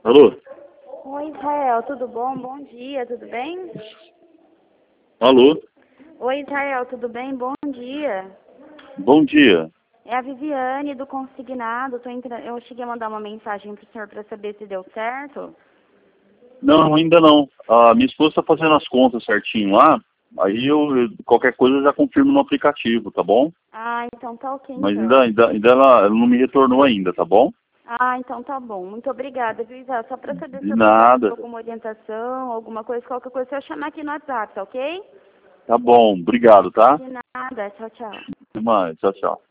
Alô? Oi, Israel, tudo bom? Bom dia, tudo bem? Alô? Oi, Israel, tudo bem? Bom dia. Bom dia. É a Viviane do Consignado. Eu cheguei a mandar uma mensagem pro senhor para saber se deu certo. Não, ainda não. A minha esposa está fazendo as contas certinho lá. Aí qualquer coisa eu já confirmo no aplicativo, tá bom? Ah, então tá ok, Mas então. ainda ela não me retornou ainda, tá bom? Ah, então tá bom. Muito obrigada, viu, Israel? Só para saber se De eu precisava de nada. alguma orientação, alguma coisa, qualquer coisa, eu chamar aqui no WhatsApp, tá ok? Tá bom, obrigado, tá? De nada. Tchau, tchau. Até mais, tchau, tchau.